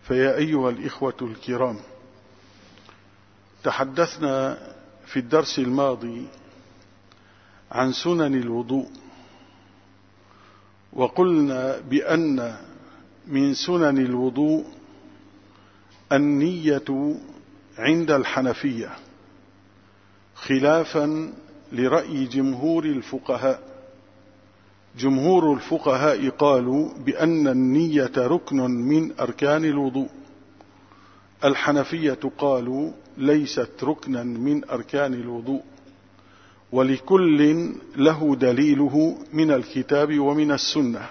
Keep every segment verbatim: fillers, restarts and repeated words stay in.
فيا أيها الإخوة الكرام، تحدثنا في الدرس الماضي عن سنن الوضوء، وقلنا بأن من سنن الوضوء النية عند الحنفية، خلافا لرأي جمهور الفقهاء. جمهور الفقهاء قالوا بأن النية ركن من أركان الوضوء، الحنفية قالوا ليست ركنا من أركان الوضوء، ولكل له دليله من الكتاب ومن السنة.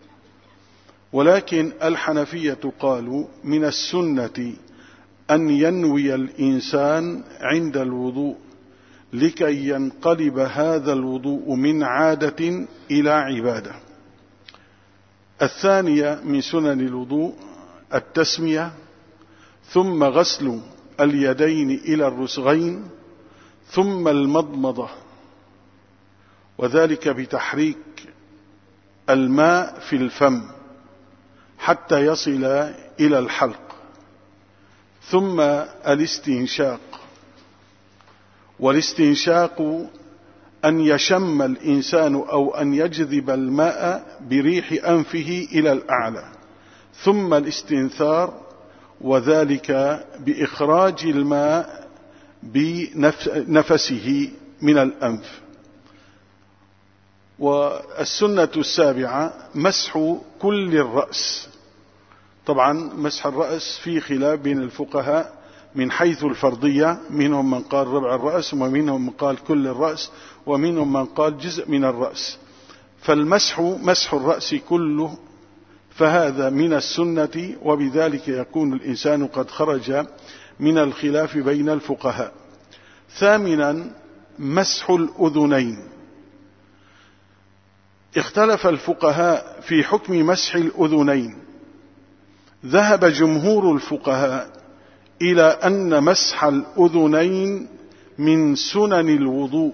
ولكن الحنفية قالوا من السنة أن ينوي الإنسان عند الوضوء لكي ينقلب هذا الوضوء من عادة إلى عبادة. الثانية من سنن الوضوء التسمية، ثم غسل اليدين إلى الرسغين، ثم المضمضة، وذلك بتحريك الماء في الفم حتى يصل إلى الحلق، ثم الاستنشاق. والاستنشاق أن يشم الإنسان أو أن يجذب الماء بريح أنفه إلى الأعلى، ثم الاستنثار، وذلك بإخراج الماء بنفسه من الأنف. والسنة السابعة مسح كل الرأس. طبعا مسح الرأس في خلاف بين الفقهاء من حيث الفرضية، منهم من قال ربع الرأس، ومنهم من قال كل الرأس، ومنهم من قال جزء من الرأس. فالمسح مسح الرأس كله، فهذا من السنة، وبذلك يكون الإنسان قد خرج من الخلاف بين الفقهاء. ثامنا مسح الأذنين. اختلف الفقهاء في حكم مسح الأذنين. ذهب جمهور الفقهاء إلى أن مسح الأذنين من سنن الوضوء،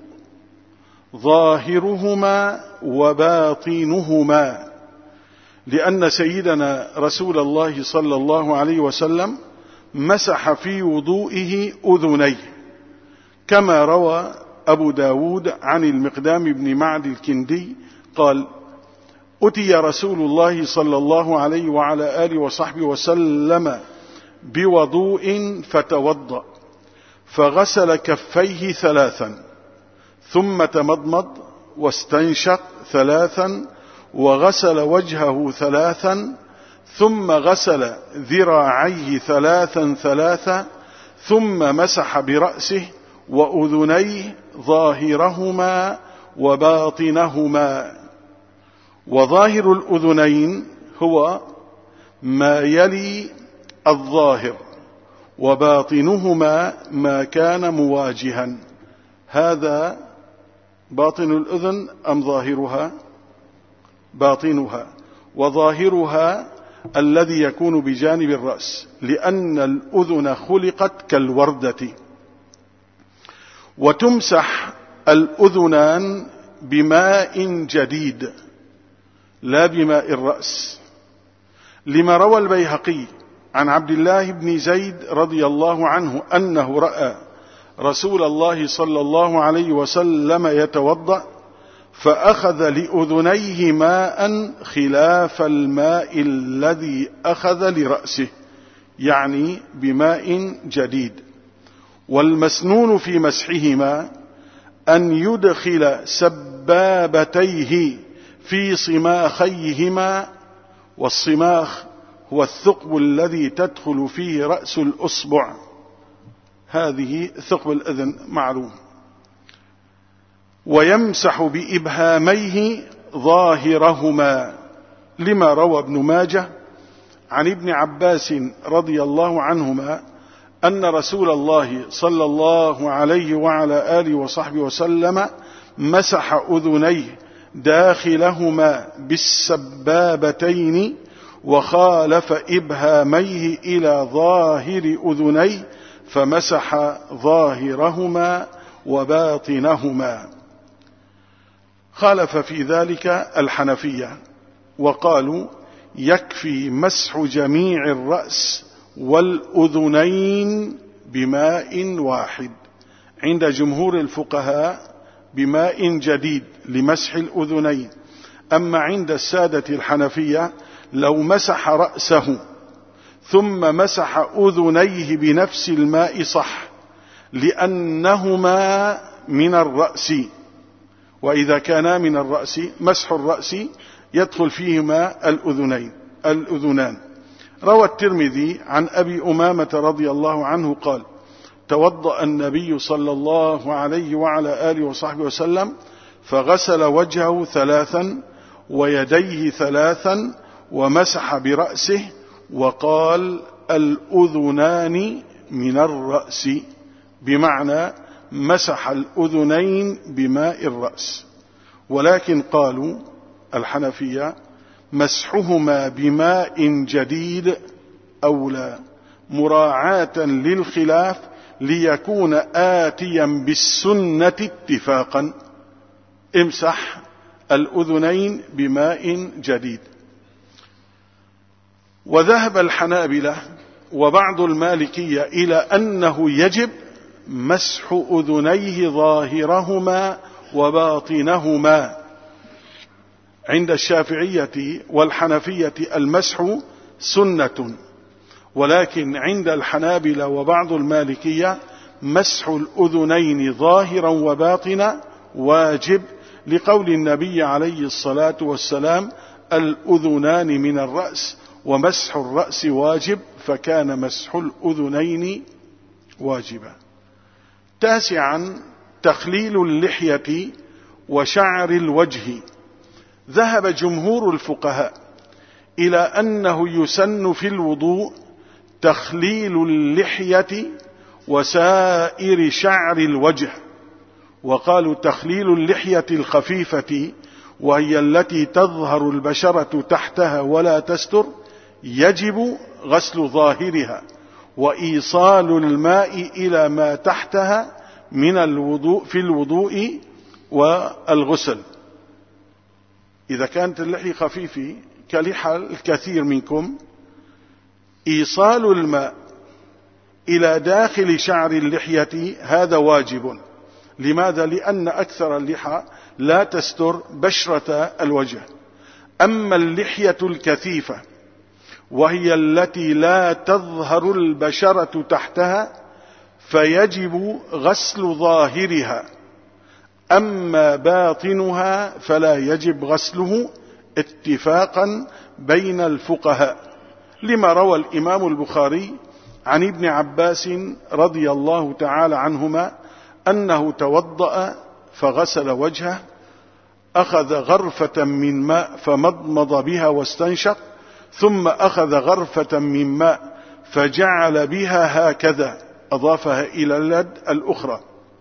ظاهرهما وباطنهما، لأن سيدنا رسول الله صلى الله عليه وسلم مسح في وضوئه أذنيه، كما روى أبو داود عن المقدام بن معد الكندي قال: أتي رسول الله صلى الله عليه وعلى آله وصحبه وسلم بوضوء فتوضأ، فغسل كفيه ثلاثا، ثم تمضمض واستنشق ثلاثا، وغسل وجهه ثلاثا، ثم غسل ذراعيه ثلاثا ثلاثا، ثم مسح برأسه وأذنيه ظاهرهما وباطنهما. وظاهر الأذنين هو ما يلي الظاهر، وباطنهما ما كان مواجها. هذا باطن الأذن أم ظاهرها؟ باطنها. وظاهرها الذي يكون بجانب الرأس، لأن الأذن خلقت كالوردة. وتمسح الأذنان بماء جديد لا بماء الرأس، لما روى البيهقي عن عبد الله بن زيد رضي الله عنه أنه رأى رسول الله صلى الله عليه وسلم يتوضأ، فأخذ لأذنيه ماء خلاف الماء الذي أخذ لرأسه، يعني بماء جديد. والمسنون في مسحهما أن يدخل سبابتيه في صماخيهما، والصماخ هو الثقب الذي تدخل فيه رأس الأصبع، هذه ثقب الأذن معروف. ويمسح بإبهاميه ظاهرهما، لما روى ابن ماجه عن ابن عباس رضي الله عنهما أن رسول الله صلى الله عليه وعلى آله وصحبه وسلم مسح أذنيه داخلهما بالسبابتين، وخالف إبهاميه إلى ظاهر أذنيه، فمسح ظاهرهما وباطنهما. خالف في ذلك الحنفية، وقالوا يكفي مسح جميع الرأس والأذنين بماء واحد. عند جمهور الفقهاء بماء جديد لمسح الأذنين. أما عند السادة الحنفية لو مسح رأسه ثم مسح أذنيه بنفس الماء صح، لأنهما من الرأس، وإذا كانا من الرأس مسح الرأس يدخل فيهما الأذنين الأذنان. روى الترمذي عن أبي أمامة رضي الله عنه قال: توضأ النبي صلى الله عليه وعلى آله وصحبه وسلم فغسل وجهه ثلاثا ويديه ثلاثا ومسح برأسه وقال: الأذنان من الرأس، بمعنى مسح الأذنين بماء الرأس. ولكن قالوا الحنفية مسحهما بماء جديد أولى، مراعاة للخلاف ليكون آتيا بالسنة اتفاقا. امسح الأذنين بماء جديد. وذهب الحنابلة وبعض المالكية إلى أنه يجب مسح أذنيه ظاهرهما وباطنهما. عند الشافعية والحنفية المسح سنة، ولكن عند الحنابلة وبعض المالكية مسح الأذنين ظاهرا وباطنا واجب، لقول النبي عليه الصلاة والسلام: الأذنان من الرأس، ومسح الرأس واجب، فكان مسح الأذنين واجبا. تاسعا تخليل اللحية وشعر الوجه. ذهب جمهور الفقهاء إلى أنه يسن في الوضوء تخليل اللحية وسائر شعر الوجه، وقالوا تخليل اللحية الخفيفة وهي التي تظهر البشرة تحتها ولا تستر يجب غسل ظاهرها وإيصال الماء إلى ما تحتها من الوضوء في الوضوء والغسل. إذا كانت اللحية خفيفة كلحى الكثير منكم، إيصال الماء إلى داخل شعر اللحية هذا واجب. لماذا؟ لأن أكثر اللحى لا تستر بشرة الوجه. أما اللحية الكثيفة وهي التي لا تظهر البشرة تحتها فيجب غسل ظاهرها، أما باطنها فلا يجب غسله اتفاقا بين الفقهاء، لما روى الإمام البخاري عن ابن عباس رضي الله تعالى عنهما أنه توضأ فغسل وجهه، أخذ غرفة من ماء فمضمض بها واستنشق، ثم أخذ غرفة من ماء فجعل بها هكذا، أضافها إلى اليد الأخرى،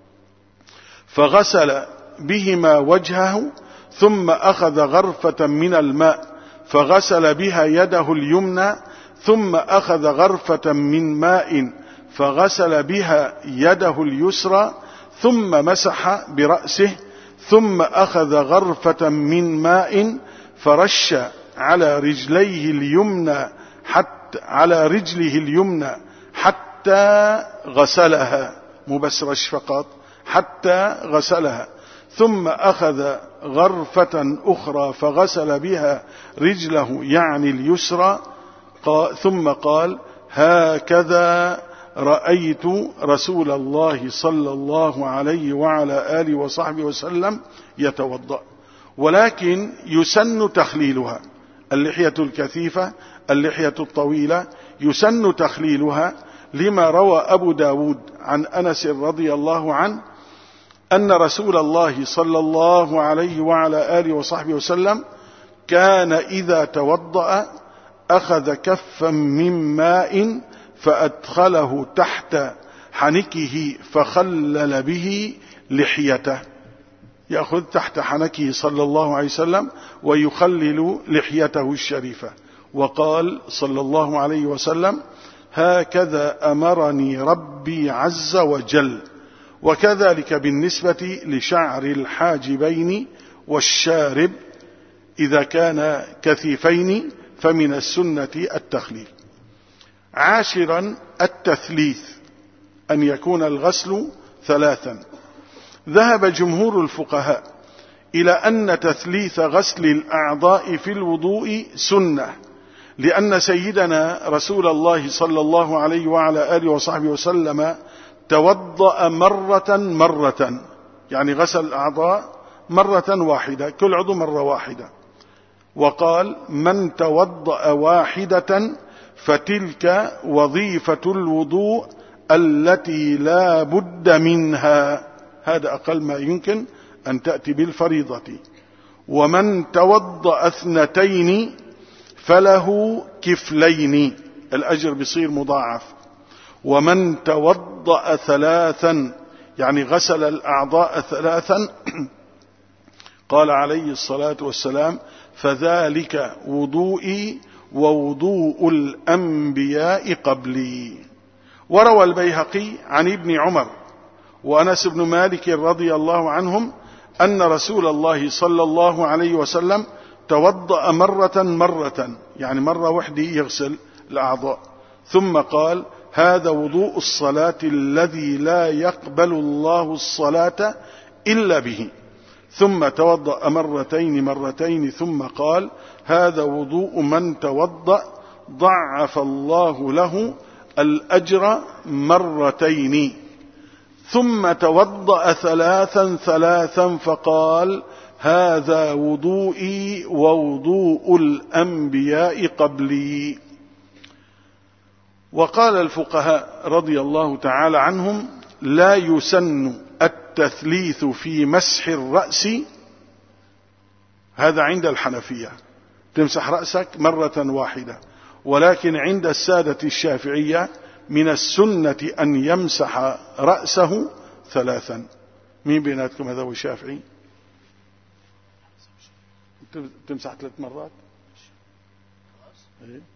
فغسل بهما وجهه، ثم أخذ غرفة من الماء فغسل بها يده اليمنى، ثم أخذ غرفة من ماء فغسل بها يده اليسرى، ثم مسح برأسه، ثم أخذ غرفة من ماء فرش على رجليه اليمنى حتى على رجله اليمنى حتى غسلها، مو بس رش فقط، حتى غسلها، ثم أخذ غرفة أخرى فغسل بها رجله يعني اليسرى، ثم قال: هكذا رأيت رسول الله صلى الله عليه وعلى آله وصحبه وسلم يتوضأ. ولكن يسن تخليلها، اللحية الكثيفة اللحية الطويلة يسن تخليلها، لما روى أبو داود عن أنس رضي الله عنه أن رسول الله صلى الله عليه وعلى آله وصحبه وسلم كان إذا توضأ أخذ كفا من ماء فأدخله تحت حنكه فخلل به لحيته، يأخذ تحت حنكه صلى الله عليه وسلم ويخلل لحيته الشريفة، وقال صلى الله عليه وسلم: هكذا أمرني ربي عز وجل. وكذلك بالنسبة لشعر الحاجبين والشارب إذا كان كثيفين فمن السنة التخليل. عاشرا التثليث، أن يكون الغسل ثلاثا. ذهب جمهور الفقهاء إلى أن تثليث غسل الأعضاء في الوضوء سنة، لأن سيدنا رسول الله صلى الله عليه وعلى آله وصحبه وسلم توضأ مرة مرة، يعني غسل الأعضاء مرة واحدة، كل عضو مرة واحدة، وقال: من توضأ واحدة فتلك وظيفة الوضوء التي لا بد منها. هذا أقل ما يمكن أن تأتي بالفريضة. ومن توضأ اثنتين فله كفلين، الأجر بصير مضاعف. ومن توضأ ثلاثا، يعني غسل الأعضاء ثلاثا، قال عليه الصلاة والسلام: فذلك وضوئي ووضوء الأنبياء قبلي. وروى البيهقي عن ابن عمر وأنس بن مالك رضي الله عنهم أن رسول الله صلى الله عليه وسلم توضأ مرة مرة، يعني مرة وحده يغسل الأعضاء، ثم قال: هذا وضوء الصلاة الذي لا يقبل الله الصلاة إلا به. ثم توضأ مرتين مرتين، ثم قال: هذا وضوء من توضأ ضعف الله له الأجر مرتين. ثم توضأ ثلاثا ثلاثا فقال: هذا وضوئي ووضوء الأنبياء قبلي. وقال الفقهاء رضي الله تعالى عنهم: لا يسن التثليث في مسح الرأس، هذا عند الحنفية، تمسح رأسك مرة واحدة، ولكن عند السادة الشافعية من السنة أن يمسح رأسه ثلاثا. مين بيناتكم هذا هو الشافعي؟ تمسح ثلاث مرات؟ إيه؟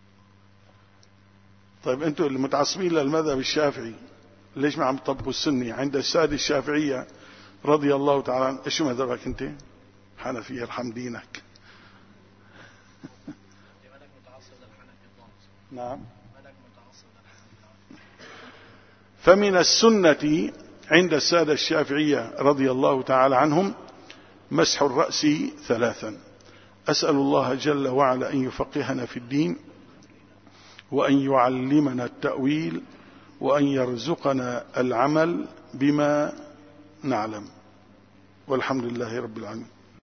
طيب أنتوا المتعصبين للمذهب الشافعي ليش ما عم تطبقوا السنة عند السادة الشافعية رضي الله تعالى عنه؟ إيش مذهبك أنت؟ حنفية، ارحم دينك. نعم. فمن السنة عند السادة الشافعية رضي الله تعالى عنهم مسح الرأس ثلاثا. أسأل الله جل وعلا أن يفقهنا في الدين، وأن يعلمنا التأويل، وأن يرزقنا العمل بما نعلم، والحمد لله رب العالمين.